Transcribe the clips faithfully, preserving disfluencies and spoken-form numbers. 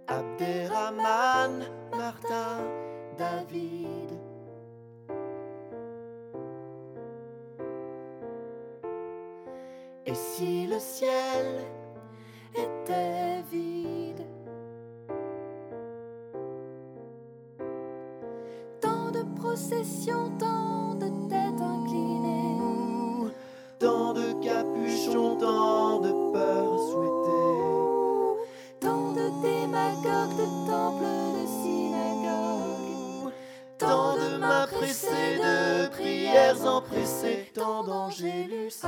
Abderrahmane, Martin, David. Et si le ciel était vide? Tant de processions, tant de têtes inclinées, tant de capuchons, tant de peurs souhaitées, tant de démagogues, de temples, de synagogues, tant de mains pressées, de prières empressées, tant d'angélus.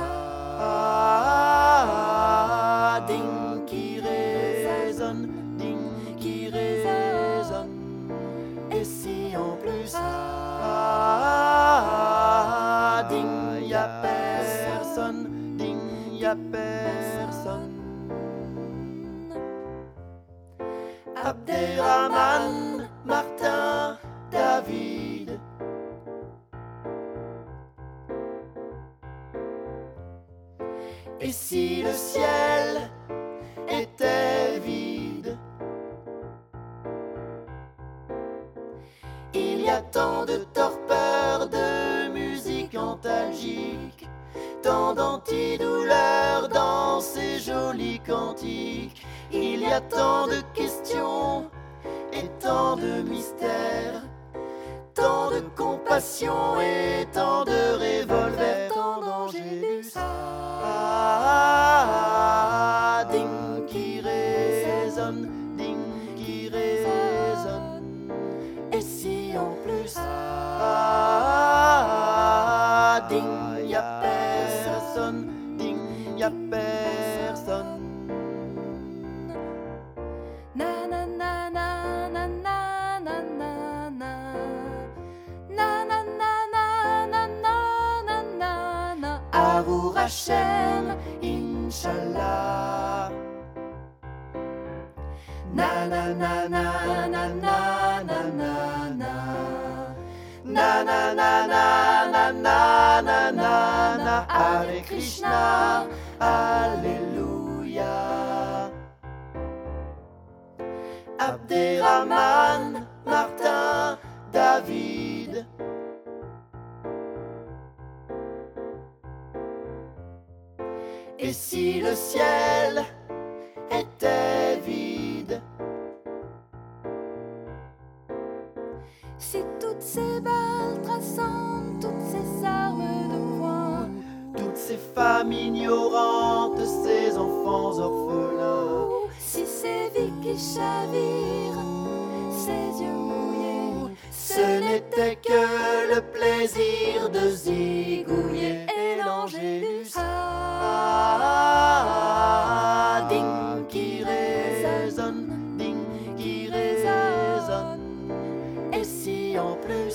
Ah, ding qui résonne, ding qui résonne. Et si en plus, ah, ding, y a personne, ding, y a personne. Abderrahmane, Martin, David. Et si le ciel était vide? Il y a tant de torpeur, de musique antalgique, tant d'antidouleurs dans ces jolis cantiques. Il y a tant de questions et tant de mystères, tant de compassion et tant de revolvers, tant d'angélus. Ah, ding qui résonne, ding qui résonne. Et si en plus, ah, ding, y a personne, ding, y a personne. na na na na na na na na na na na na na na na na na Arour Hashem, Inch'Allah. Na na na na na na na na na na na na na na na na na na. Hare Krishna, Alléluia. Abderrahmane, Martin, David. Et si le ciel était vide? Si toutes ces balles traçantes, toutes ces armes de poing, toutes ces femmes ignorantes, ces enfants orphelins, si ces vies qui chavirent, ces yeux mouillés, ce n'était que le plaisir de zigouiller. Et l'angélus, ah, ding qui résonne, ding qui résonne. Et si en plus,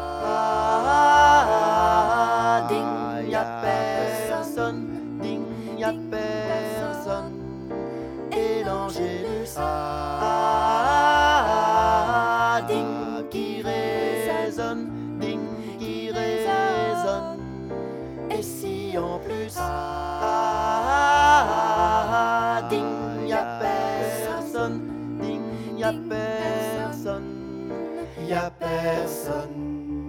ah, ding, y a personne, ding, y a personne. Et l'angélus, ah, ding qui résonne, ding qui résonne. Et si en plus, ah, ding, y a personne, ding, y a personne, y a personne.